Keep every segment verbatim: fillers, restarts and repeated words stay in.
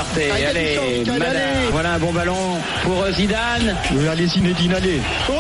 écarté. Ah, allez, Mada. Voilà un bon ballon pour Zidane. Allez Zinedine, allez. Oui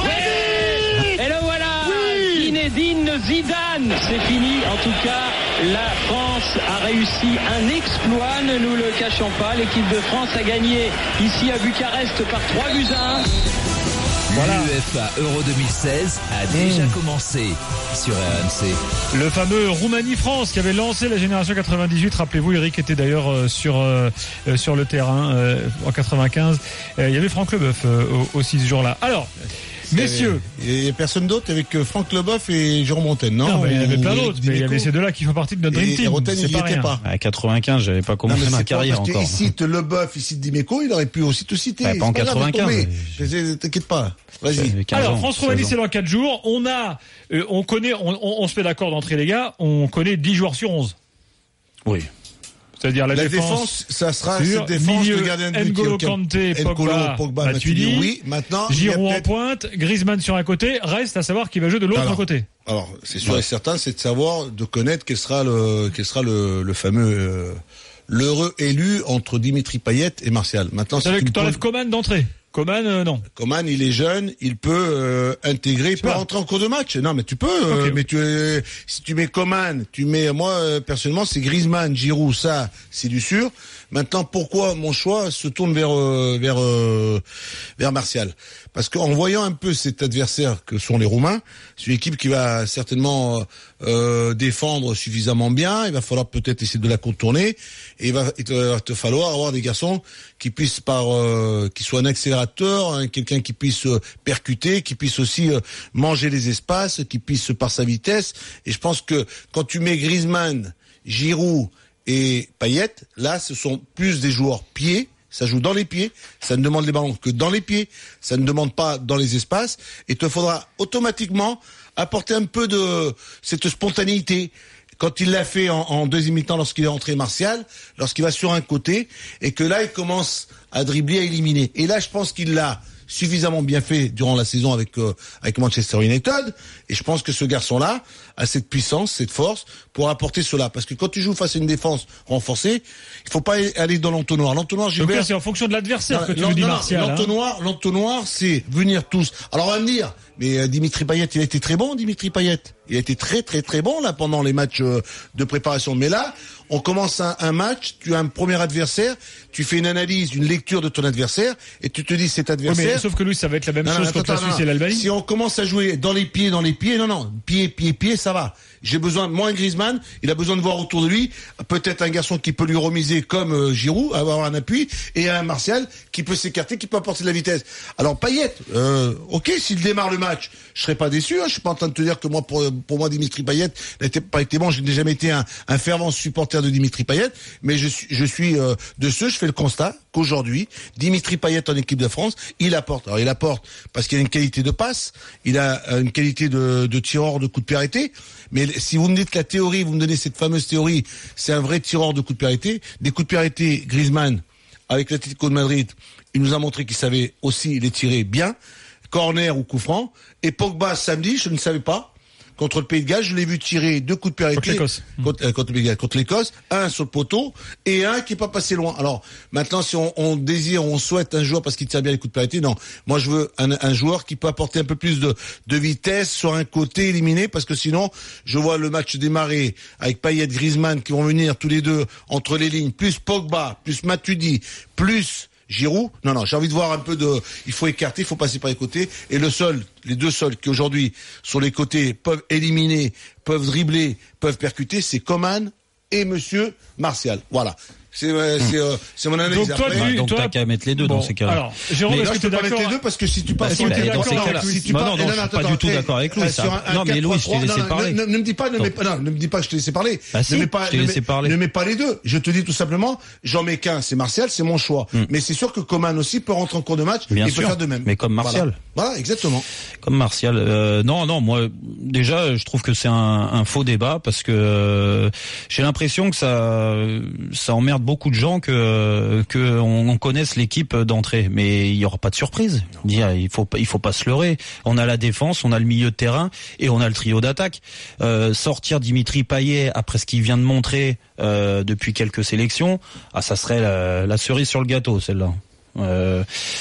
oui et le voilà oui Zinedine Zidane. C'est fini. En tout cas, la France a réussi un exploit, ne nous le cachons pas. L'équipe de France a gagné ici à Bucarest par trois buts à un. Voilà. L'UEFA Euro deux mille seize a déjà mmh. commencé sur R M C. Le fameux Roumanie-France qui avait lancé la génération quatre-vingt-dix-huit. Rappelez-vous, Eric était d'ailleurs euh, sur euh, sur le terrain euh, en quatre-vingt-quinze. Euh, il y avait Franck Leboeuf euh, aussi ce jour-là. Alors, messieurs, il n'y a personne d'autre avec Franck Leboeuf et Jérôme Rotten, non? Non, mais il y avait plein d'autres, mais il y avait ces deux-là qui font partie de notre Dream Team. Et Rotten, il n'y était pas. À quatre-vingt-quinze, j'avais pas commencé ma carrière encore. Il cite Leboeuf, il cite Dimeco, il aurait pu aussi te citer. Bah, pas en quatre-vingt-quinze. Mais... T'inquiète pas. Vas-y. Alors, France-Roumanie, c'est dans quatre jours. On a, euh, on connaît, on, on, on se met d'accord d'entrée, les gars, on connaît dix joueurs sur onze. Oui. C'est-à-dire la, la défense, défense, ça sera cette défense, milieu, le gardien de but. N'Golo Kanté, Pogba, Pogba Matuidi, oui, maintenant. Giroud en pointe, Griezmann sur un côté, reste à savoir qui va jouer de l'autre alors, côté. Alors, c'est sûr ouais. et certain, c'est de savoir, de connaître quel sera le, quel sera le, le fameux, euh, l'heureux élu entre Dimitri Payet et Martial. Maintenant, c'est avec que t'enlèves Coman d'entrée. Coman, euh, non. Coman, il est jeune, il peut euh, intégrer, il peut rentrer en cours de match. Non, mais tu peux. Okay. Euh, mais tu, euh, si tu mets Coman, tu mets, moi euh, personnellement, c'est Griezmann, Giroud, ça, c'est du sûr. Maintenant, pourquoi mon choix se tourne vers euh, vers euh, vers Martial? Parce qu'en voyant un peu cet adversaire que sont les Roumains, c'est une équipe qui va certainement euh, défendre suffisamment bien. Il va falloir peut-être essayer de la contourner, et il va, il va te falloir avoir des garçons qui puissent par, euh, qui soient un accélérateur, hein, quelqu'un qui puisse euh, percuter, qui puisse aussi euh, manger les espaces, qui puisse par sa vitesse. Et je pense que quand tu mets Griezmann, Giroud et Payet, là, ce sont plus des joueurs pieds. Ça joue dans les pieds, ça ne demande les ballons que dans les pieds, ça ne demande pas dans les espaces, et te faudra automatiquement apporter un peu de cette spontanéité. Quand il l'a fait en, en deuxième mi-temps, lorsqu'il est entré Martial, lorsqu'il va sur un côté, et que là, il commence à dribbler, à éliminer. Et là, je pense qu'il l'a suffisamment bien fait durant la saison avec euh, avec Manchester United, et je pense que ce garçon-là a cette puissance, cette force pour apporter cela, parce que quand tu joues face à une défense renforcée, il faut pas aller dans l'entonnoir. L'entonnoir, Gilbert, donc c'est en fonction de l'adversaire non, que tu non, veux dire, Martial. L'entonnoir, hein. L'entonnoir, c'est venir tous. Alors on va me dire, mais euh, Dimitri Payet, il a été très bon, Dimitri Payet. Il a été très très très bon là pendant les matchs euh, de préparation. Mais là, on commence un, un match, tu as un premier adversaire, tu fais une analyse, une lecture de ton adversaire, et tu te dis cet adversaire. Oui, mais sauf que lui, ça va être la même non, chose non, contre attends, la Suisse non, et l'Albanie. Si on commence à jouer dans les pieds, dans les pieds, non, non, pieds, pieds, pieds, ça va. J'ai besoin, moi, un Griezmann, il a besoin de voir autour de lui peut-être un garçon qui peut lui remiser comme euh, Giroud, avoir un appui, et un Martial qui peut s'écarter, qui peut apporter de la vitesse. Alors Payet, euh, ok, s'il démarre le match, je serais pas déçu. Hein, je suis pas en train de te dire que moi, pour, pour moi, Dimitri Payet n'a pas été bon. Je n'ai jamais été un, un fervent supporter de Dimitri Payet, mais je suis, je suis euh, de ceux. Je fais le constat qu'aujourd'hui, Dimitri Payet en équipe de France, il apporte. Alors il apporte parce qu'il a une qualité de passe, il a une qualité de, de tireur de coup de pied arrêté. Mais si vous me dites la théorie, vous me donnez cette fameuse théorie, c'est un vrai tireur de coup de pied arrêté. Des coups de pied arrêtés, Griezmann, avec l'Atlético de Madrid, il nous a montré qu'il savait aussi les tirer bien, corner ou coup franc. Et Pogba, samedi, je ne savais pas, contre le Pays de Galles, je l'ai vu tirer deux coups de pied arrêtés. Contre l'Écosse. Contre, euh, contre, contre l'Écosse, un sur le poteau et un qui est pas passé loin. Alors, maintenant, si on, on désire, on souhaite un joueur parce qu'il tire bien les coups de pied arrêtés, non. Moi, je veux un, un joueur qui peut apporter un peu plus de, de vitesse sur un côté éliminé, parce que sinon, je vois le match démarrer avec Payet, Griezmann qui vont venir tous les deux entre les lignes, plus Pogba, plus Matuidi, plus Giroud. Non, non, j'ai envie de voir un peu de, il faut écarter, il faut passer par les côtés. Et le seul, les deux seuls qui aujourd'hui, sur les côtés, peuvent éliminer, peuvent dribbler, peuvent percuter, c'est Coman et Monsieur Martial. Voilà. C'est, euh, c'est, euh, c'est mon analyse. Donc toi, après. Tu, donc toi, t'as qu'à mettre les deux bon, dans ces cas-là. Alors, Jérôme, est-ce que tu es d'accord mettre les deux parce que si tu parles, bah, si, bah, dans ces cas-là, si tu parles, non, non, non, je suis pas du tout d'accord avec Louis. Non, mais Louis, je t'ai laissé parler. Ne me dis pas, ne pas, non, ne me dis pas que je t'ai laissé parler. Ne mets pas, ne mets pas les deux. Je te dis tout simplement, j'en mets qu'un, c'est Martial, c'est mon choix. Mais c'est sûr que Coman aussi peut rentrer en cours de match et peut faire de même. Mais comme Martial. Voilà, exactement. Comme Martial. Euh, non, non, moi, déjà, je trouve que c'est un, un faux débat parce que euh, j'ai l'impression que ça, ça emmerde beaucoup de gens que que on, on connaisse l'équipe d'entrée, mais il y aura pas de surprise. Dire, il faut il faut pas se leurrer. On a la défense, on a le milieu de terrain et on a le trio d'attaque. Euh, sortir Dimitri Payet après ce qu'il vient de montrer euh, depuis quelques sélections, ah ça serait la, la cerise sur le gâteau celle-là. Euh,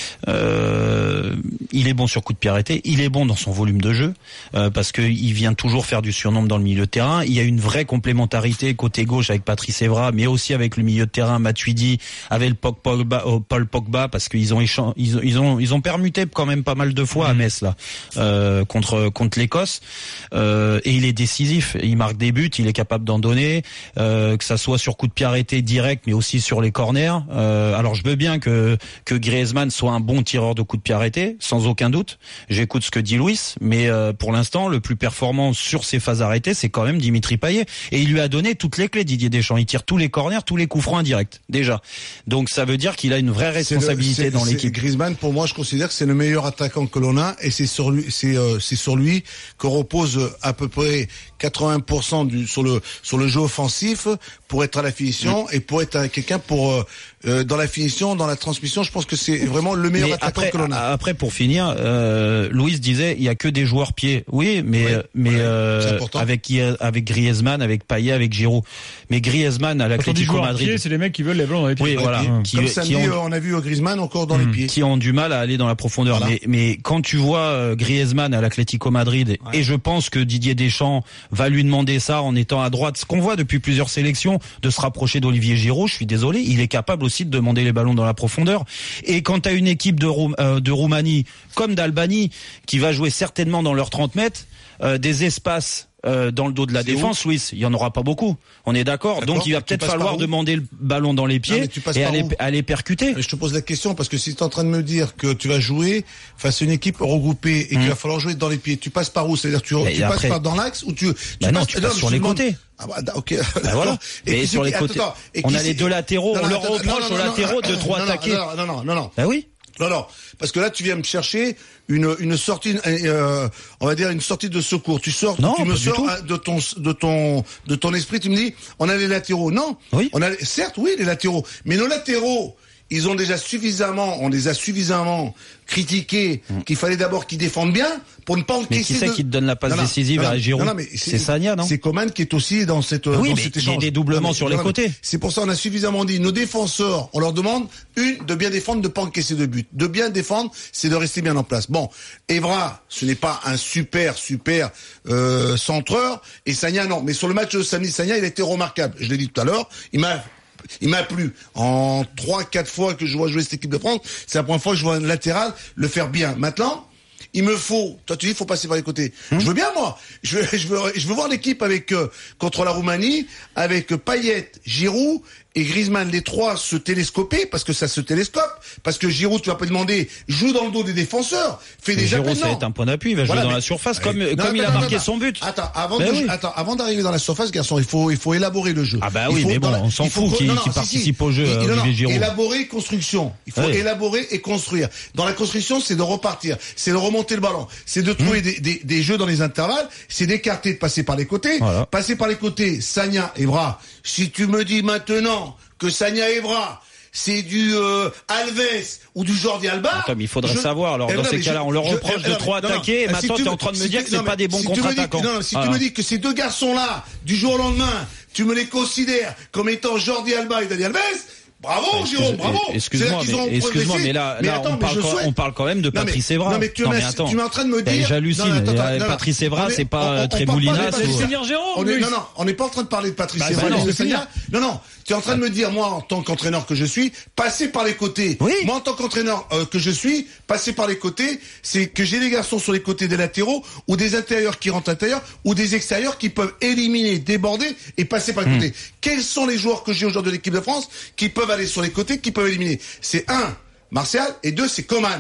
euh, il est bon sur coup de pied arrêté, il est bon dans son volume de jeu euh, parce que il vient toujours faire du surnombre dans le milieu de terrain. Il y a une vraie complémentarité côté gauche avec Patrice Evra, mais aussi avec le milieu de terrain Matuidi, avec le Paul Pogba, Paul Pogba parce qu'ils ont échan- ils, ils ont ils ont permuté quand même pas mal de fois à Metz là euh, contre contre l'Écosse euh, et il est décisif. Il marque des buts, il est capable d'en donner, euh, que ça soit sur coup de pied arrêté direct, mais aussi sur les corners. Euh, alors je veux bien que que Griezmann soit un bon tireur de coups de pied arrêtés, sans aucun doute. J'écoute ce que dit Luis, mais euh, pour l'instant, le plus performant sur ces phases arrêtées, c'est quand même Dimitri Payet. Et il lui a donné toutes les clés, Didier Deschamps. Il tire tous les corners, tous les coups francs indirects, déjà. Donc ça veut dire qu'il a une vraie responsabilité c'est le, c'est, dans l'équipe. Griezmann, pour moi, je considère que c'est le meilleur attaquant que l'on a, et c'est sur lui, c'est, euh, c'est sur lui que repose à peu près quatre-vingts pour cent du sur le sur le jeu offensif pour être à la finition mmh. et pour être quelqu'un pour euh, euh, dans la finition, dans la transmission. Je pense que c'est vraiment le meilleur mais attaquant après, que l'on a. Après, pour finir, euh, Louis disait il y a que des joueurs pieds. Oui, mais ouais, mais ouais, euh, avec avec Griezmann, avec Payet, avec Giroud. Mais Griezmann à l'Atlético Madrid, pieds, c'est les mecs qui veulent les ballons dans les pieds. Oui, voilà. Pieds. Qui, Comme qui samedi, ont, on a vu Griezmann encore dans mmh, les pieds, qui ont du mal à aller dans la profondeur. Voilà. Mais mais quand tu vois Griezmann à l'Atlético Madrid, ouais. et je pense que Didier Deschamps va lui demander ça en étant à droite, ce qu'on voit depuis plusieurs sélections, de se rapprocher d'Olivier Giroud. Je suis désolé, il est capable aussi de demander les ballons dans la profondeur. Et quand tu as une équipe de, Roum, euh, de Roumanie comme d'Albanie qui va jouer certainement dans leurs trente mètres, euh, des espaces euh, dans le dos de la c'est défense, Louis, il y en aura pas beaucoup. On est d'accord, d'accord. Donc il va peut-être falloir demander le ballon dans les pieds non, et aller, aller percuter. Mais je te pose la question parce que si tu es en train de me dire que tu vas jouer face à une équipe regroupée et mmh. qu'il va falloir jouer dans les pieds, tu passes par où? C'est-à-dire tu, tu après... passes par dans l'axe ou tu, tu bah passes, non, tu passes sur les demandes... côtés. Ah bah ok. Bah voilà. Et, et sur les côtés, attends, attends. Et on a les deux latéraux, non, non, on leur attends, reproche non, non, aux non, latéraux non, de trop non, attaquer. Non, non, non, non, non. Bah oui. Non, non, parce que là tu viens me chercher une une sortie, euh, on va dire une sortie de secours. Tu sors, non, tu me sors tout. de ton de ton de ton esprit. Tu me dis, on a les latéraux. Non, oui. on a certes oui les latéraux, mais nos latéraux, ils ont déjà suffisamment, on les a suffisamment critiqués mmh. qu'il fallait d'abord qu'ils défendent bien pour ne pas encaisser. Mais qui c'est de... qui te donne la passe non, non, non, décisive non, à Giroud? non, non, c'est, c'est Sagna, non? C'est Coman qui est aussi dans cette oui, dans mais cet il échange. y a des doublements non, sur mais, les côtés. C'est pour ça on a suffisamment dit. Nos défenseurs, on leur demande une de bien défendre, de pas encaisser de but. De bien défendre, c'est de rester bien en place. Bon, Evra, ce n'est pas un super super euh, centreur et Sagna non. Mais sur le match de samedi, Sagna il a été remarquable. Je l'ai dit tout à l'heure. Il m'a Il m'a plu. En trois, quatre fois que je vois jouer cette équipe de France, c'est la première fois que je vois un latéral le faire bien. Maintenant, il me faut, toi tu dis, il faut passer par les côtés. Hum. Je veux bien, moi. Je veux, je veux, je veux voir l'équipe avec, euh, contre la Roumanie, avec Payet, Giroud et Griezmann, les trois se télescoper, parce que ça se télescope, parce que Giroud, tu vas pas demander, joue dans le dos des défenseurs, fais des appels. Giroud, ça va être un point d'appui, il va voilà, jouer dans mais... la surface, comme, non, comme attends, il a attends, marqué attends, son but. Attends, avant ben de, oui. attends, avant d'arriver dans la surface, garçon, il faut, il faut élaborer le jeu. Ah bah il oui, mais bon, la... on s'en fout qu'il qu participe si, au jeu, il, Olivier Giroud. Élaborer, construction. Il faut oui. élaborer et construire. Dans la construction, c'est de repartir, c'est de remonter le ballon, c'est de trouver mmh. des, des, des jeux dans les intervalles, c'est d'écarter, de passer par les côtés, voilà. passer par les côtés, Sagna, Evra. Si tu me dis maintenant que Sagna, Evra, c'est du euh, Alves ou du Jordi Alba. Attends, mais il faudrait je... savoir. Alors, eh dans non, ces cas-là, je... on leur reproche je... de trop attaquer. Et maintenant, si tu es en train de me si dire tu... que c'est pas des bons si contre-attaquants. Non, non, si voilà. tu me dis que ces deux garçons-là, du jour au lendemain, tu me les considères comme étant Jordi Alba et Dani Alves. Bravo, bah, Jérôme, bravo. Excuse-moi, mais, excuse-moi, mais là, mais là attends, on, parle quand, on parle quand même de Patrice Evra. Non, mais tu, non, mais attends, tu m'es en train de me dire. J'hallucine. Patrice Evra, c'est pas Tréboulinas. Non, non, on n'est pas en train de parler de Patrice Evra. Non, non. Tu es en train de me dire, moi, en tant qu'entraîneur que je suis, passer par les côtés. Oui. Moi, en tant qu'entraîneur euh, que je suis, passer par les côtés, c'est que j'ai des garçons sur les côtés des latéraux, ou des intérieurs qui rentrent à l'intérieur, ou des extérieurs qui peuvent éliminer, déborder et passer par les mmh. côtés. Quels sont les joueurs que j'ai aujourd'hui de l'équipe de France qui peuvent aller sur les côtés, qui peuvent éliminer? C'est un, Martial, et deux, c'est Coman.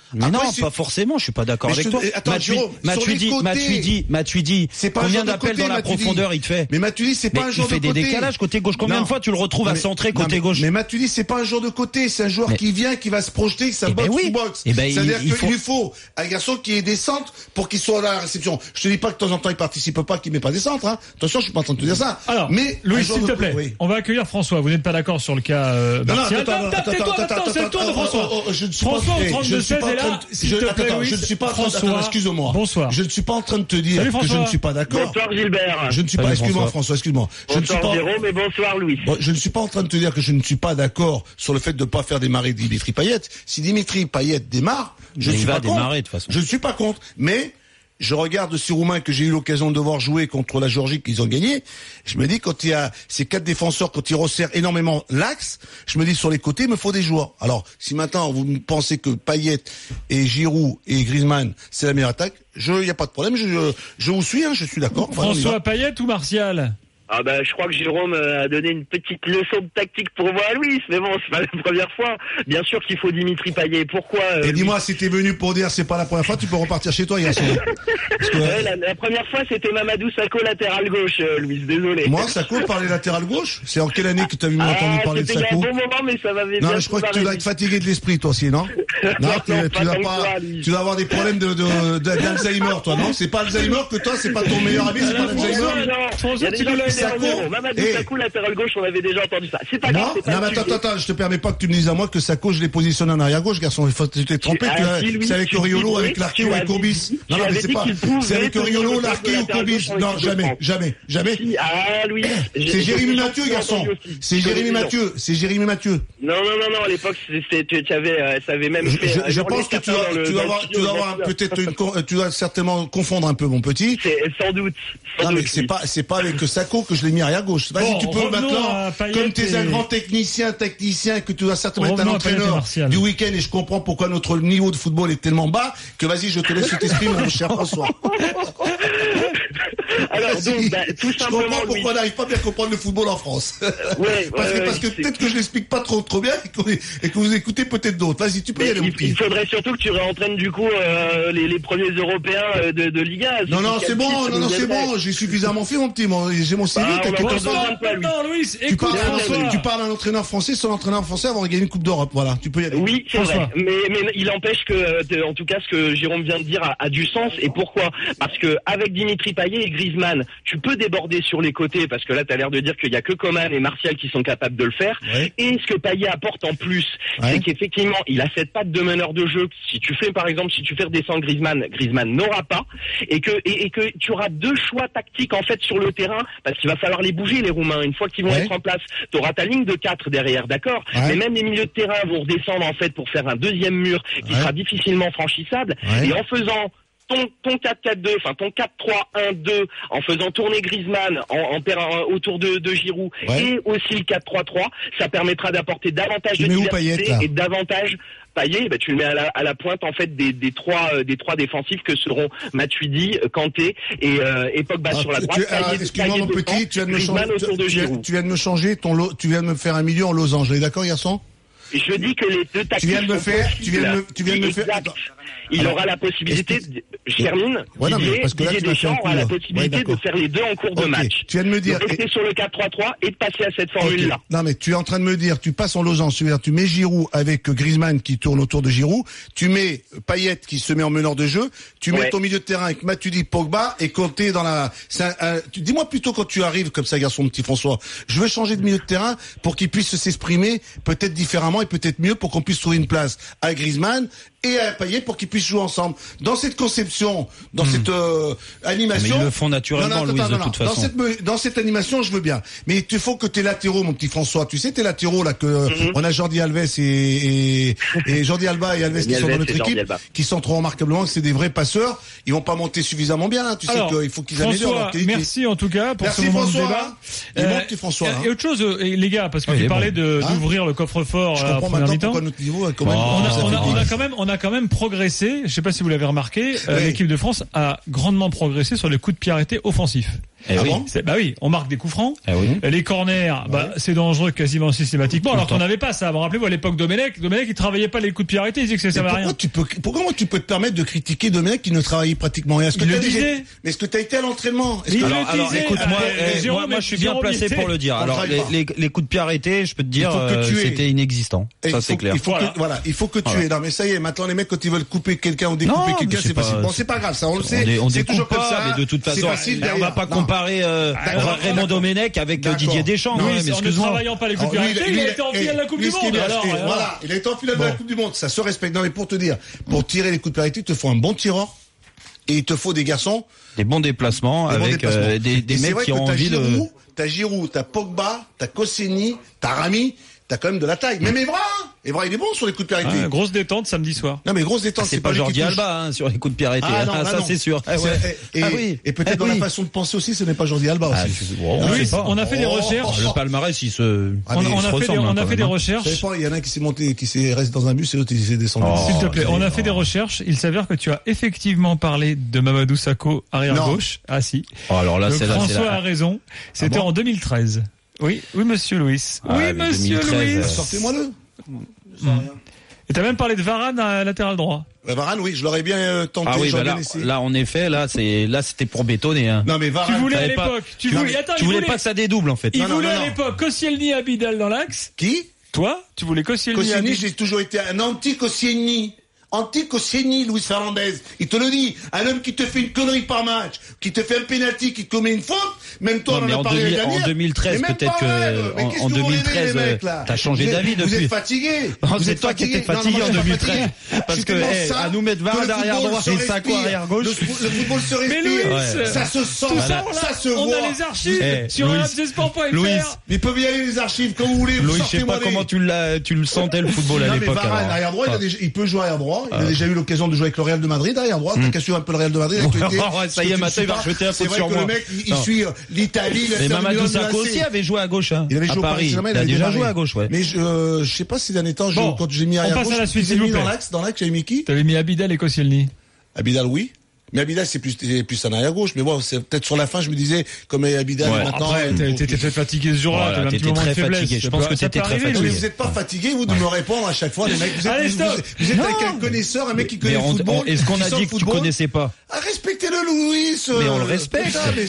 Mais Après, non, c'est... pas forcément. Je suis pas d'accord mais avec te... toi. Attends, Matuidi, Jérôme, Matuidi, Matuidi, Matuidi. C'est pas combien un d'appels côté, dans la Matuidi. profondeur il te fait? Mais Matuidi, c'est pas mais un joueur de côté. Il fait des décalages côté gauche. Combien non. de fois tu le retrouves non, à mais... centrer côté mais, gauche? Mais Matuidi, c'est pas un joueur de côté. C'est un joueur mais... qui vient, qui va se projeter, que ça eh boxe ben oui. ou boxe. Eh ben, C'est-à-dire qu'il faut... lui faut un garçon qui est des centres pour qu'il soit à la réception. Je te dis pas que de temps en temps il participe pas, qu'il met pas des centres. Hein. Attention, je suis pas en train de te dire ça. Alors, mais Louis, s'il te plaît, oui. on va accueillir François. Vous n'êtes pas d'accord sur le cas euh, non, non, Martial? attends, attends, attends, attends, attends, c'est le tour de François. Oh, oh, je ne suis François pas, au trente-deux seize est là. S'il te plaît, Louis. Je ne suis pas en train de François, excuse-moi. Bonsoir. Je ne suis pas en train de te dire Salut, que je ne suis pas d'accord. Bonsoir Gilbert. Je ne suis pas, excuse-moi François, excuse-moi. Je ne suis Bonsoir pas, Jérôme et bonsoir Louis. Bon, je ne suis pas en train de te dire que je ne suis pas d'accord sur le fait de ne pas faire démarrer Dimitri Payet. Si Dimitri Payet démarre, je ne suis pas contre. Démarrer, de toute façon. Je ne suis pas contre. Mais, je regarde ces Roumains que j'ai eu l'occasion de voir jouer contre la Géorgie qu'ils ont gagné. Je me dis, quand il y a ces quatre défenseurs, quand ils resserrent énormément l'axe, je me dis, sur les côtés, il me faut des joueurs. Alors, si maintenant vous pensez que Payet et Giroud et Griezmann, c'est la meilleure attaque, je, il n'y a pas de problème, je, je, je vous suis, hein, je suis d'accord. Enfin, François, Payet ou Martial? Ah ben, je crois que Jérôme a donné une petite leçon de tactique pour moi à Louis, mais bon, c'est pas la première fois. Bien sûr qu'il faut Dimitri Payet. Pourquoi euh, Et dis-moi, si t'es venu pour dire c'est pas la première fois, tu peux repartir chez toi, garçon. Parce que, ouais, la, la première fois, c'était Mamadou Sakho latéral gauche, euh, Louis. Désolé. Moi, Sakho parlait latéral gauche. C'est en quelle année que t'as vu ah, entendu parler de Sakho? Sakho? Il y a un bon moment, mais ça m'avait bien. Non, je crois que tu dois être fatigué de l'esprit, toi aussi, non? Non, non, tu, non, tu pas dois comme pas, toi, tu dois avoir des problèmes de, de, de, d'Alzheimer, toi, non? C'est pas Alzheimer que toi, c'est pas ton meilleur ami, c'est pas l'Alzheimer? Il y a des gens qui Sakho, Mamadou Sakho, latéral gauche, on avait déjà entendu ça. C'est pas grave. Non, non, mais attends, attends, je te permets pas que tu me dises à moi que Sakho, je l'ai positionné en arrière gauche, garçon. Tu t'es trompé, ah, tu, c'est avec Oriolo, avec Larquet ou avec Courbis. Non, non, mais c'est pas, c'est avec Oriolo, Larquet ou Courbis. Non, jamais, jamais, jamais. Ah, Louis. C'est Jérémy Mathieu, garçon. C'est Jérémy Mathieu, c'est Jérémy Mathieu. Non, non, non, non, à l'époque, c'était, tu avais, ça avait même fait. Je, je pense que tu dois, tu dois avoir, tu dois avoir peut-être une, tu dois certainement confondre un peu, mon petit. C'est, sans doute. Non, mais c'est pas, c'est pas avec Sakho que je l'ai mis arrière gauche. Vas-y, tu peux maintenant, comme tu es un grand technicien, technicien, que tu dois certainement être un entraîneur du week-end, et je comprends pourquoi notre niveau de football est tellement bas, que vas-y, je te laisse t'exprimer, mon cher François. Alors, donc, bah, tout je simplement. comprends pourquoi on n'arrive pas bien à comprendre le football en France. Ouais, parce que, ouais, parce que c'est... peut-être que je l'explique pas trop, trop bien, et, qu'on est, et que vous écoutez peut-être d'autres. Vas-y, tu peux y aller, mon petit. Il faudrait surtout que tu réentraînes, du coup, euh, les, les premiers Européens de, de Ligue un. Non, non, c'est bon, non, non, c'est bon, j'ai suffisamment fait, mon petit, mon, j'ai mon C V, bah, t'inquiète pas. Non, Louis, tu parles, un, tu parles à un entraîneur français, son entraîneur français avant de gagner une Coupe d'Europe, voilà, tu peux y aller. Oui, c'est vrai, mais, mais il empêche que, de, en tout cas, ce que Jérôme vient de dire a, a du sens, et pourquoi? Parce que, avec Dimitri Payet et Griezmann, tu peux déborder sur les côtés, parce que là, t'as l'air de dire qu'il y a que Coman et Martial qui sont capables de le faire, ouais. Et ce que Payet apporte en plus, ouais. c'est qu'effectivement, il a cette patte de meneur de jeu. Si tu fais, par exemple, si tu fais redescendre Griezmann, Griezmann n'aura pas, et que, et, et que tu auras deux choix tactiques, en fait, sur le terrain, parce qu'il va falloir les bouger, les Roumains. Une fois qu'ils vont ouais. être en place, tu auras ta ligne de quatre derrière, d'accord? Ouais. Mais même les milieux de terrain vont redescendre, en fait, pour faire un deuxième mur qui ouais. sera difficilement franchissable. Ouais. Et en faisant ton, ton quatre quatre deux, enfin ton quatre trois un deux, en faisant tourner Griezmann en, en, en, autour de, de Giroud, ouais. et aussi le quatre trois trois, ça permettra d'apporter davantage tu de diversité Payet, et davantage. Payet, bah, tu le mets à la, à la pointe en fait des, des trois euh, des trois défensifs que seront Matuidi, Kanté et, euh, et Pogba ah, sur la droite. Tu, ah, excuse-moi mon petit, tu viens de me changer, de tu, viens, tu viens de me changer ton lo, tu viens de me faire un milieu en losange. D'accord, garçon? Je dis que les deux tactiques. Tu viens de me faire, tu viens de me, tu viens de me faire. Attends. Il alors, aura la possibilité, de, je termine, ouais, Didier, non, parce que là, Didier Deschamps aura la possibilité ouais, de faire les deux en cours de okay. match. Tu viens de me dire. De rester et... sur le quatre trois trois et de passer à cette formule-là. Okay. Non, mais tu es en train de me dire, tu passes en losange, c'est-à-dire tu mets Giroud avec Griezmann qui tourne autour de Giroud, tu mets Payet qui se met en meneur de jeu, tu mets ouais. ton milieu de terrain avec Matuidi, Pogba et Kanté dans la, un, un... dis-moi plutôt quand tu arrives comme ça, garçon, petit François, je veux changer de milieu de terrain pour qu'il puisse s'exprimer peut-être différemment et peut-être mieux pour qu'on puisse trouver une place à Griezmann et à Payet pour qu'ils puissent jouer ensemble. Dans cette conception, dans mmh. cette euh, animation... Mais ils le font naturellement, Louis, de toute façon. Dans cette, dans cette animation, je veux bien. Mais il faut que tes latéraux, mon petit François, tu sais, tes latéraux, là, que mmh. on a Jordi Alves et, et, et Jordi Alba et Alves qui sont dans notre équipe, qui sont trop remarquablement, c'est des vrais passeurs. Ils vont pas monter suffisamment bien, hein. Tu Alors, sais qu'il faut qu'ils François, améliorent leur qualité. Merci en tout cas pour merci ce moment François, de débat. Hein. Il euh, manque François. Et, hein. et autre chose, les gars, parce que tu parlais bon. de, d'ouvrir hein le coffre-fort je à la première mi-temps. Notre niveau, oh, on, a, on, a, on a quand même, on a quand même progressé. Je sais pas si vous l'avez remarqué, oui. euh, l'équipe de France a grandement progressé sur les coups de pied arrêtés offensifs. Eh ah oui. bon c'est, bah oui, on marque des coups francs. Eh oui. Les corners, bah, ouais. c'est dangereux quasiment systématiquement, Tout alors le temps. qu'on n'avait pas ça. Vous rappelez-vous, à l'époque Domenech, Domenech, il travaillait pas les coups de pied arrêtés, il disait que ça servait à pourquoi rien. tu peux, pourquoi moi tu peux te permettre de critiquer Domenech qui ne travaillait pratiquement rien? Est-ce que Il t'as le déjà- disait. Mais est-ce que t'as été à l'entraînement? Est-ce Il que- le Alors, alors disait, écoute-moi, euh, eh, Jérôme, moi, moi je suis bien Jérôme placé était- pour le dire. On Alors travaille les, pas. les, les coups de pied arrêtés, je peux te dire, Il faut que euh, tu aies. c'était inexistant. Et Ça il c'est faut- clair. Il faut Voilà. que, voilà, il faut que tu Voilà. aies. Non, mais ça y est, maintenant les mecs quand ils veulent couper quelqu'un ou découper Non, mais quelqu'un, c'est c'est pas- facile. Bon, c'est pas grave, ça on le On, sait. dé- on C'est toujours découpe comme pas, ça. mais de toute C'est façon, facile on va derrière. pas Non. comparer euh, D'accord. Raymond Domenech avec euh, D'accord. Didier Deschamps. Non, ouais, Oui, mais en ne excuse-moi. travaillant pas les coups de pied Alors, lui, arrêtés, lui, il a été en eh, finale de la Coupe lui, du ce qui Monde. lui a Alors, acheté, alors. voilà, il a été en finale de la Bon. Coupe du Monde. Ça se respecte. Non, mais pour te dire, pour tirer les coups de pied arrêtés, il te faut un bon tireur. Et il te faut des garçons. Des bons déplacements des bons avec déplacements. euh, des, des Et c'est mecs vrai qui que ont t'as envie de. Giroud, T'as Giroud, t'as Pogba, t'as Koscielny, t'as Rami, t'as quand même de la taille. Même Evra, Evra il est bon sur les coups de pied arrêtés. Ah, grosse détente samedi soir. Non mais grosse détente, C'est c'est pas lui qui Jordi touche. Alba hein, sur les coups de pied arrêtés. Ah, non, Ah, là, ça non. c'est sûr. Ah, C'est- ouais. Et, Ah oui. et peut-être Ah dans oui. la façon de penser aussi, ce n'est pas Jordi Alba Ah, aussi. je- bon, Ah, je Louis, sais pas. on a fait des Oh. recherches. Le palmarès, il se. Ah, On, mais on il a se fait des, ressemble, on a hein, fait des quand même, hein. Je savais recherches. pas, il y en a un qui s'est monté, qui s'est resté dans un bus et l'autre il s'est descendu. Oh. S'il te plaît, on a fait des Oh. recherches. Il s'avère que tu as effectivement parlé de Mamadou Sakho, arrière Non. gauche. Ah si. Oh, alors là, Donc c'est là, c'est François là. a raison. C'était bon en deux mille treize. Oui, oui, monsieur Louis. Ah, oui, mais monsieur deux mille treize, Louis. euh, Sortez-moi-le. Et t'as même parlé de Varane à latéral droit. Euh, Varane, oui, je l'aurais bien euh, tenté, Ah oui, j'aurais bah bien là, essayé. là, en effet, là, c'est, là, c'était pour bétonner. Hein. Non mais Tu Varane, voulais à T'avais pas- l'époque. Tu tu- voulais. Attends, tu il voulais voulait. pas que ça dédouble en fait. Il Non, non, voulait non, à non. l'époque Koscielny Abidal dans l'axe. qui Toi, tu voulais Koscielny Koscielny, Abidal. j'ai toujours été un anti-Koscielny. Anti-Koscielny, Luis Fernandez. Il te le dit. Un homme qui te fait une connerie par match, qui te fait un penalty, qui te commet une faute, même toi, Non, on mais en a en parlé deux mille- l'année dernière. en deux mille treize, Mais même peut-être pas que- rêve. Mais en- qu'est-ce en que vous deux mille rêvez, treize, les mecs, là t'as changé Vous êtes- d'avis Vous depuis. êtes fatigué. Non, Vous c'est êtes toi qui étais fatigué. Non, fatigué non, en moi, je suis deux mille pas treize. fatigué. Parce Je suis que, tellement eh, sain à nous mettre que Varane le derrière football droit se et respire. Sakho arrière gauche. Le, fo- le football se respire. Mais Louis, Ouais. Ça se sent. tout ça, Ça, on, ça l'a- se on voit. a les archives Eh, sur Louis, r m c sport point f r. Louis, Mais ils peuvent y aller les archives quand vous voulez. Louis, je sais sortez-moi pas des- comment tu l'as, tu le sentais le football à Non mais l'époque. Varane, alors. arrière droit, il, a Ah. déjà- il peut jouer arrière droit. Il a déjà eu l'occasion de jouer avec le Real de Madrid arrière droit. T'as qu'à suivre un peu le Real de Madrid. Ouais, l'actualité. ouais, ça Ce y est, que tu maintenant, suis il va pas. rejeter un C'est faute vrai sur que moi. le mec, il, il Non. suit euh, l'Italie, Mais l'Inter Mamadou Milan, Sakho l'A C. aussi avait joué à gauche, hein. Il avait à joué au Paris Paris. Saint-Germain, Il a avait déjà démarré. joué à gauche, ouais. Mais je, euh, je sais pas si dernier temps, je- Bon, quand j'ai mis on arrière passe à gauche, la suite, j'ai s'il vous mis dans plaît. l'axe, dans l'axe, j'avais mis qui? T'avais mis Abidal et Koscielny. Abidal, oui. Mais Abidal, c'est plus, c'est plus un arrière gauche. Mais bon, c'est peut-être sur la fin, je me disais, comme Abidal, Ouais. maintenant. Après, il t'es- faut t'étais qu'il- peut-être fatigué ce jour-là. Voilà, T'avais un petit t'étais moment de très faiblesse. fatigué. Je Ça pense peut- que ça t'étais peut très arriver, Mais fatigué. Louis. vous êtes pas fatigué, vous, de me répondre à chaque fois, les mecs. Vous êtes, Allez, vous, stop. vous- vous êtes Non. avec un connaisseur, un mec qui connaît Mais le on- football. on- est-ce qu'on qui a sent dit le que tu football. connaissais pas? Ah, respectez-le, Louis. Mais on le euh, respecte. putain, mais